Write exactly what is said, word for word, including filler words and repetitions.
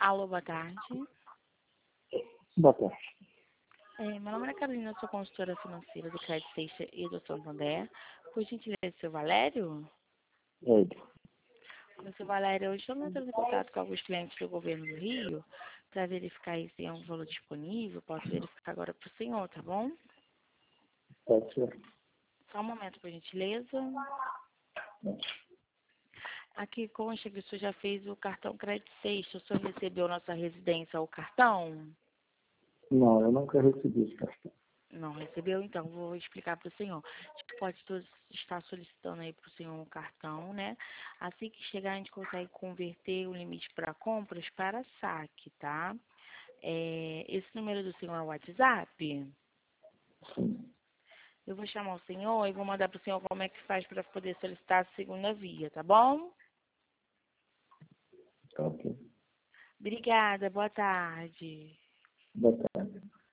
Alô, boa tarde. Boa tarde. É, meu nome é Carolina, eu sou consultora financeira do Credit Seixas e do Santander. Por gentileza, seu Valério? Oi. Seu Valério, hoje estamos entrando em contato com alguns clientes do governo do Rio para verificar aí se tem um valor disponível. Posso verificar agora para o senhor, tá bom? Pode ser. Só um momento, por gentileza. Aqui consta que o senhor já fez o cartão Credit Seixas. O senhor recebeu nossa residência ou cartão? Não, eu nunca recebi esse cartão. Não recebeu? Então, vou explicar para o senhor. A gente pode to- estar solicitando aí para o senhor um cartão, né? Assim que chegar, a gente consegue converter o limite para compras para saque, tá? É, esse número do senhor é o WhatsApp? Sim. Eu vou chamar o senhor e vou mandar para o senhor como é que faz para poder solicitar a segunda via, tá bom? Tá ok. Obrigada, boa tarde. Boa tarde.